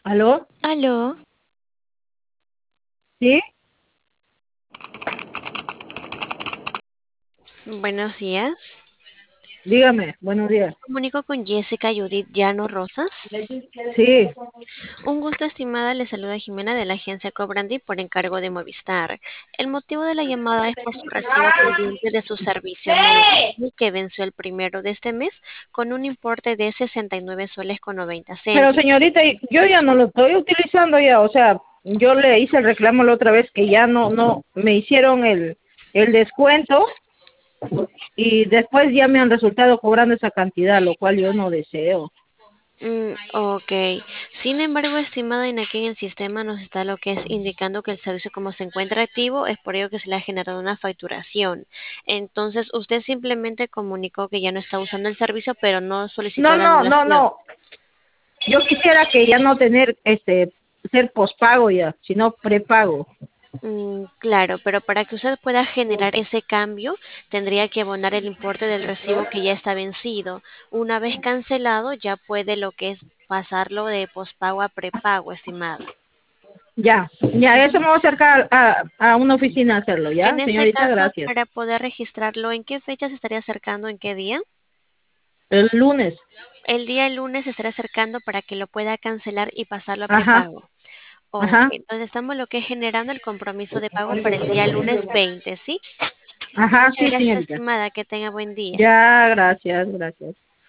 ¿Aló? Aló, ¿Sí? buenos días. Dígame, buenos días. Comunico con Jessica Judith Llano Rosas. Sí. Un gusto, estimada. Le saluda Jimena de la agencia Cobrandi por encargo de Movistar. El motivo de la llamada es por su recibo pendiente de su servicio médico que venció el primero de este mes con un importe de 69 soles con 90 Pero céntimos. señorita, yo ya no lo estoy utilizando ya, o sea, yo le hice el reclamo la otra vez que ya no, me hicieron el descuento y después ya me han resultado cobrando esa cantidad, lo cual yo no deseo. Ok. Sin embargo, estimada, en aquí en el sistema nos está lo que es indicando que el servicio como se encuentra activo, es por ello que se le ha generado una facturación. Entonces, usted simplemente comunicó que ya no está usando el servicio, pero no solicitó No, la no, no, anulación. no. Yo quisiera que ya no tener, ser pospago ya, sino prepago. Claro, pero para que usted pueda generar ese cambio, tendría que abonar el importe del recibo que ya está vencido. Una vez cancelado, ya puede lo que es pasarlo de pospago a prepago, estimada. Ya, ya, eso me voy a acercar a una oficina a hacerlo, ¿ya? En ese Señorita, caso, gracias. para poder registrarlo, ¿en qué fecha se estaría acercando? ¿En qué día? El lunes. El día lunes se estará acercando para que lo pueda cancelar y pasarlo a Ajá, prepago. Ok, ajá, entonces estamos lo que es generando el compromiso de pago para el día lunes 20, ¿sí? ajá, Muchas sí, gracias, señorita. estimada. Que tenga buen día. Ya, gracias, gracias.